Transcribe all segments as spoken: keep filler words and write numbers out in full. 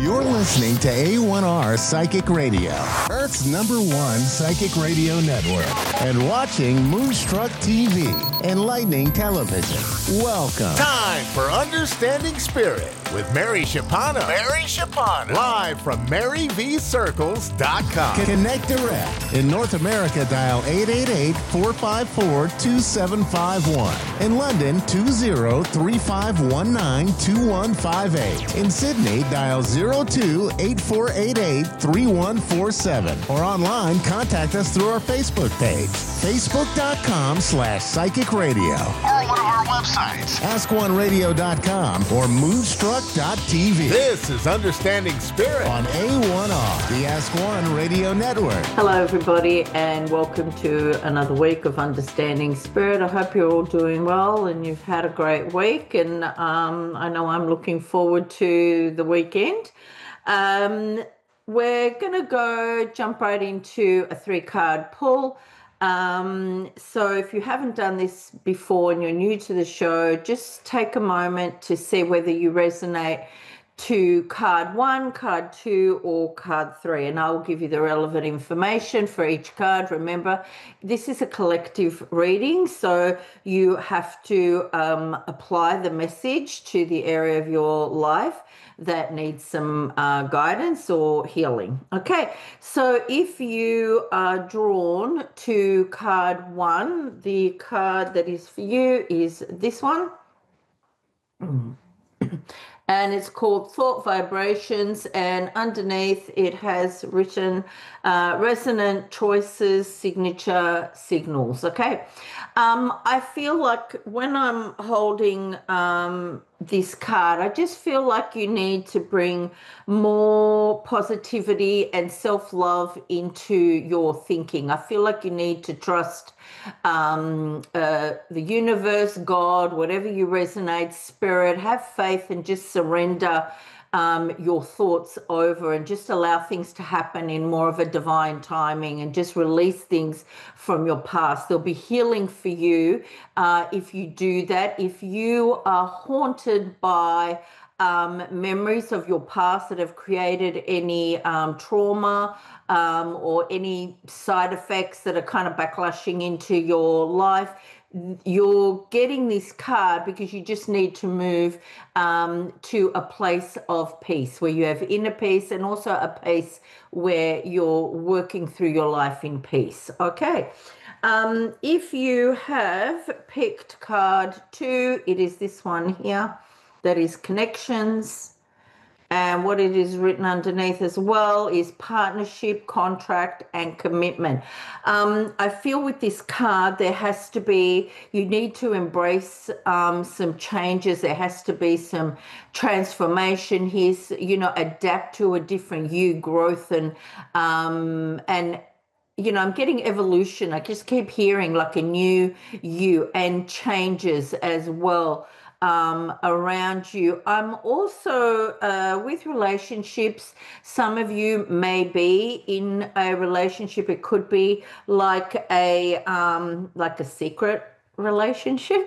You're listening to A one R Psychic Radio, Earth's number one psychic radio network, and watching Moonstruck T V, enlightening television. Welcome. Time for Understanding Spirit with Mary Shapana. Mary Shapana. Live from Mary V Circles dot com. Connect direct. In North America, dial eight eight eight, four five four, two seven five one. In London, two zero three five one nine two one five eight. In Sydney, dial zero two eight four eight eight three one four seven. Or online, contact us through our Facebook page, facebook.com slash psychic radio. Or one of our websites, ask one radio dot com or moonstruck dot t v. This is Understanding Spirit on A one R, the Ask One Radio Network. Hello, everybody, and welcome to another week of Understanding Spirit. I hope you're all doing well and you've had a great week. And um, I know I'm looking forward to the weekend. Um, we're going to go jump right into a three-card pull. Um, so if you haven't done this before and you're new to the show, just take a moment to see whether you resonate to card one, card two, or card three, and I will give you the relevant information for each card. Remember, this is a collective reading, so you have to um, apply the message to the area of your life that needs some uh, guidance or healing. Okay, so if you are drawn to card one, the card that is for you is this one. And it's called Thought Vibrations, and underneath it has written uh, Resonant Choices, Signature Signals, okay? Um, I feel like when I'm holding um, this card, I just feel like you need to bring more positivity and self-love into your thinking. I feel like you need to trust um, uh, the universe, God, whatever you resonate, spirit, have faith and just surrender um, your thoughts over and just allow things to happen in more of a divine timing and just release things from your past. There'll be healing for you uh, if you do that. If you are haunted by um, memories of your past that have created any um, trauma um, or any side effects that are kind of backlashing into your life, you're getting this card because you just need to move um, to a place of peace where you have inner peace and also a place where you're working through your life in peace. Okay. Um, if you have picked card two, it is this one here. That is connections. And what it is written underneath as well is partnership, contract, and commitment. Um, I feel with this card, there has to be, you need to embrace um, some changes. There has to be some transformation here, you know, adapt to a different you, growth, and, um, and, you know, I'm getting evolution. I just keep hearing like a new you and changes as well. Um, around you. I'm also uh, with relationships. Some of you may be in a relationship. It could be like a um, like a secret relationship.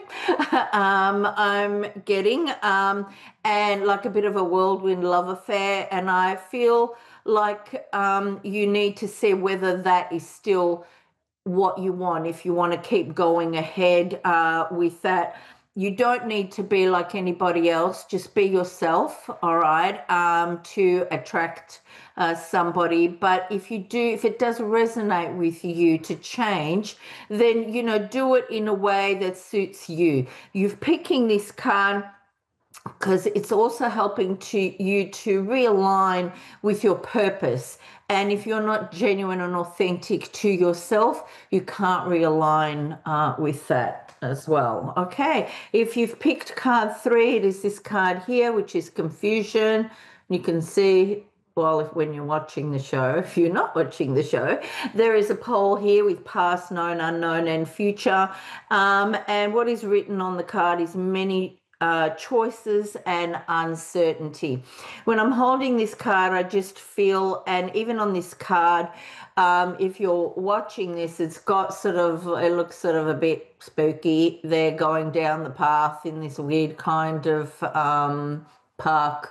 um, I'm getting um, and like a bit of a whirlwind love affair. And I feel like um, you need to see whether that is still what you want. If you want to keep going ahead uh, with that. You don't need to be like anybody else. Just be yourself, all right, um, to attract uh, somebody. But if you do, if it does resonate with you to change, then, you know, do it in a way that suits you. You're picking this card because it's also helping to you to realign with your purpose. And if you're not genuine and authentic to yourself, you can't realign uh, with that as well. Okay, if you've picked card three, it is this card here, which is confusion. You can see, well, if when you're watching the show, if you're not watching the show, there is a poll here with past, known, unknown, and future. Um, and what is written on the card is many uh, choices and uncertainty. When I'm holding this card, I just feel, and even on this card, Um, if you're watching this, it's got sort of, it looks sort of a bit spooky. They're going down the path in this weird kind of um, park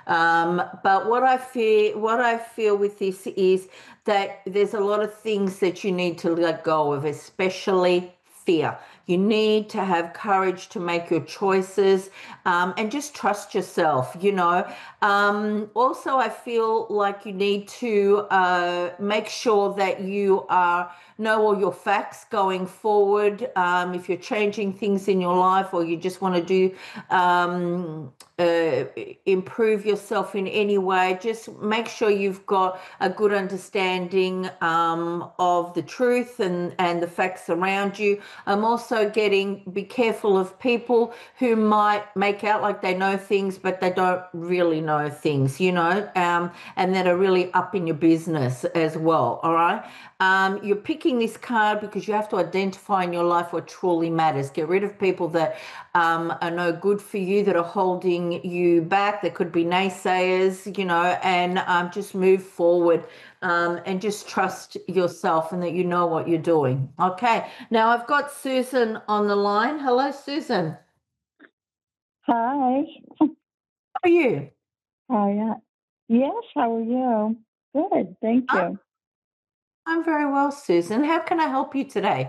Um, but what I feel, what I feel with this is that there's a lot of things that you need to let go of, especially fear. You need to have courage to make your choices, um, and just trust yourself, you know. Um, also, I feel like you need to uh, make sure that you are know all your facts going forward. Um, if you're changing things in your life, or you just want to do um, uh, improve yourself in any way, just make sure you've got a good understanding um, of the truth and, and the facts around you. I'm also getting, be careful of people who might make out like they know things, but they don't really know things, you know, um, and that are really up in your business as well. All right. Um, you're picking this card because you have to identify in your life what truly matters. Get rid of people that um, are no good for you, that are holding you back. There could be naysayers, you know, and um, just move forward, um, and just trust yourself and that you know what you're doing. Okay. Now I've got Susan on the line. Hello, Susan. Hi. How are you? Hi. Yes, how are you? Good, thank I'm, you. I'm very well, Susan. How can I help you today?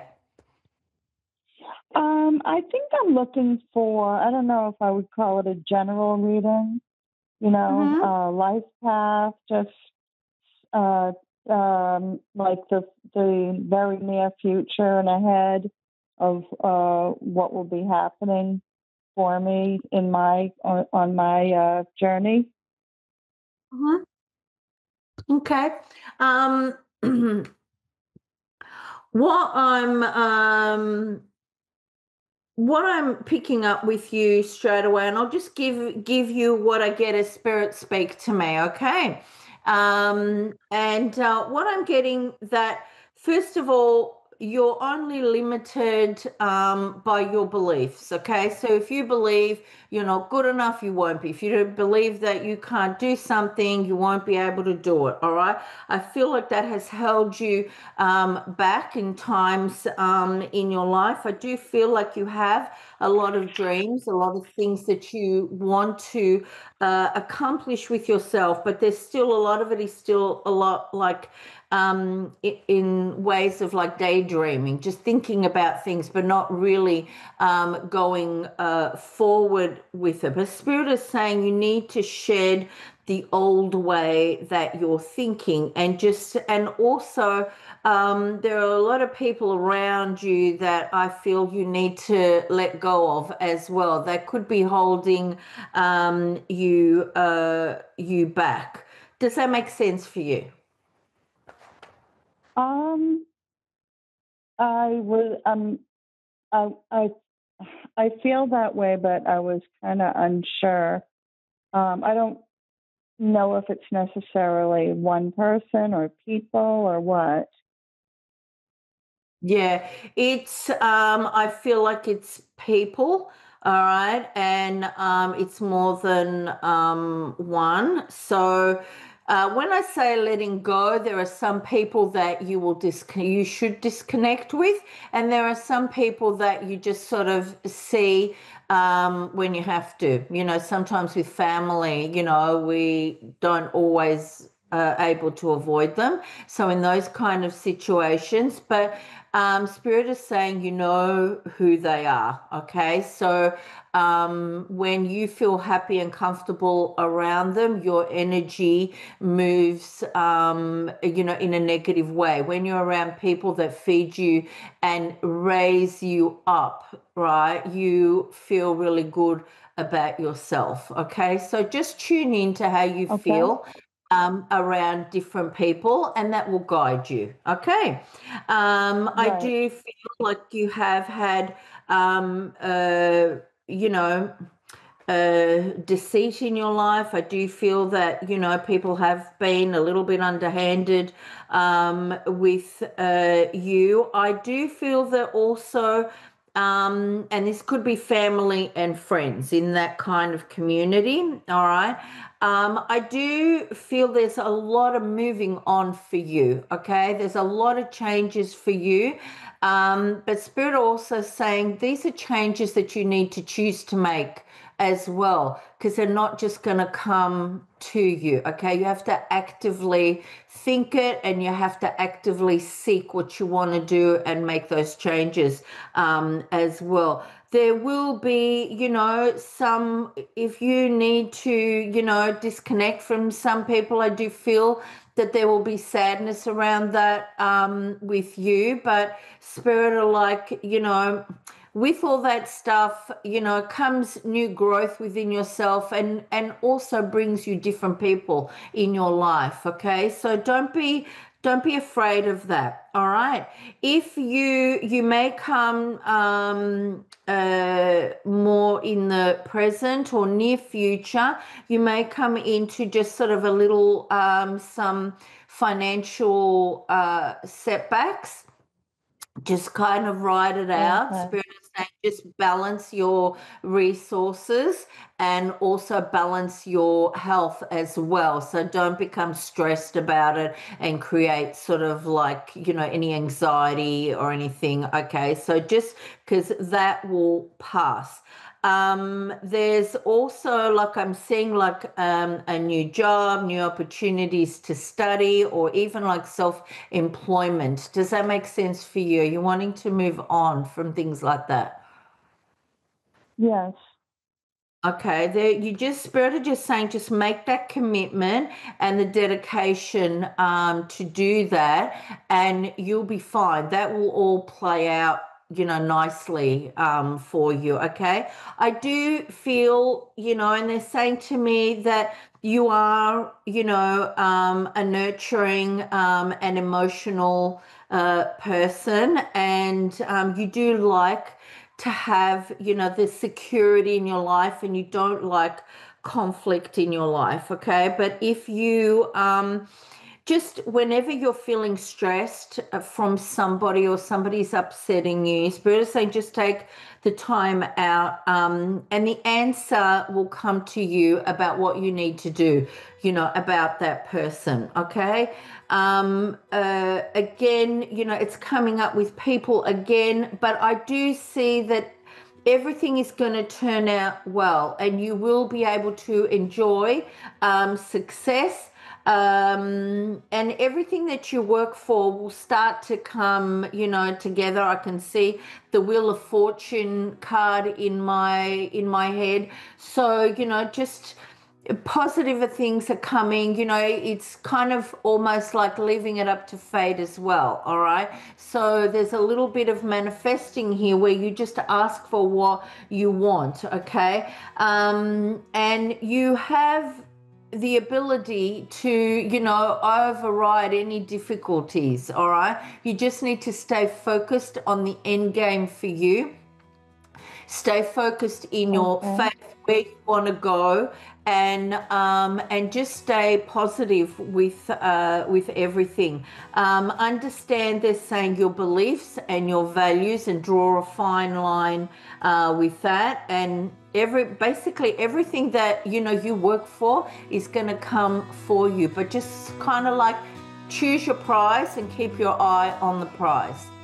Um, I think I'm looking for, I don't know if I would call it a general reading, you know, Mm-hmm. uh, life path, just uh, um, like the, the very near future and ahead of uh, what will be happening for me in my, on, on my uh, journey. Mm-hmm. Okay. Um, what I'm um, what I'm picking up with you straight away, and I'll just give give you what I get as spirit speak to me, okay? Um, and uh, what I'm getting that first of all, you're only limited um, by your beliefs, okay? So if you believe you're not good enough, you won't be. If you don't believe that you can't do something, you won't be able to do it, all right? I feel like that has held you um, back in times um, in your life. I do feel like you have a lot of dreams, a lot of things that you want to uh, accomplish with yourself, but there's still a lot of it is still a lot like um, in ways of like daydreaming, just thinking about things, but not really um, going uh, forward with it. But Spirit is saying you need to shed the old way that you're thinking, and just, and also um, there are a lot of people around you that I feel you need to let go of as well. That could be holding um, you uh, you back. Does that make sense for you? Um, I was, um, I, I, I feel that way, but I was kind of unsure. Um, I don't know if it's necessarily one person or people or what. Yeah, it's um I feel like it's people, all right, and um it's more than um one. So uh, when I say letting go, there are some people that you will dis you should disconnect with, and there are some people that you just sort of see um, when you have to. You know, sometimes with family, you know, we don't always uh, able to avoid them. So in those kind of situations, but um, Spirit is saying you know who they are. Okay, so um, when you feel happy and comfortable around them, your energy moves, um, you know, in a negative way. When you're around people that feed you and raise you up, right, you feel really good about yourself. Okay, so just tune in to how you Okay. feel um, around different people, and that will guide you. Okay. Um, I Right. do feel like you have had, um, uh, you know, uh, deceit in your life. I do feel that, you know, people have been a little bit underhanded um, with uh, you. I do feel that also, um, and this could be family and friends in that kind of community. All right. Um, I do feel there's a lot of moving on for you. Okay. There's a lot of changes for you. Um, but Spirit also saying these are changes that you need to choose to make as well, because they're not just going to come to you. Okay, you have to actively think it, and you have to actively seek what you want to do and make those changes um, as well. There will be, you know, some, if you need to, you know, disconnect from some people, I do feel that there will be sadness around that um, with you, but Spirit are like, you know, with all that stuff, you know, comes new growth within yourself, and and also brings you different people in your life. Okay, so don't be don't be afraid of that. All right. If you you may come um, uh, more in the present or near future, you may come into just sort of a little um, some financial uh, setbacks. Just kind of write it out. Okay. Spirit is saying just balance your resources and also balance your health as well. So don't become stressed about it and create sort of like, you know, any anxiety or anything. Okay. So just because that will pass. Um, there's also, like I'm seeing, like um, a new job, new opportunities to study, or even like self-employment. Does that make sense for you? Are you wanting to move on from things like that? Yes. Okay, there you just Spirit are just saying just make that commitment and the dedication um, to do that, and you'll be fine. That will all play out, you know, nicely um, for you. Okay, I do feel, you know, and they're saying to me that you are, you know, um, a nurturing um, and emotional uh, person, and um, you do like to have, you know, the security in your life, and you don't like conflict in your life. Okay, but if you um just whenever you're feeling stressed uh, from somebody, or somebody's upsetting you, Spirit is saying just take the time out, um, and the answer will come to you about what you need to do, you know, about that person. Okay. Um, uh, again, you know, it's coming up with people again, but I do see that everything is going to turn out well, and you will be able to enjoy um, success, um, and everything that you work for will start to come, you know, together. I can see the Wheel of Fortune card in my in my head. So, you know, just positive things are coming. You know, it's kind of almost like leaving it up to fate as well. All right, so there's a little bit of manifesting here where you just ask for what you want. Okay, um and you have the ability to, you know, override any difficulties. All right, you just need to stay focused on the end game for you. Stay focused in your Okay. faith, where you want to go, and um, and just stay positive with uh, with everything. Um, understand they're saying your beliefs and your values, and draw a fine line uh, with that. And every basically everything that, you know, you work for is going to come for you. But just kind of like choose your prize and keep your eye on the prize.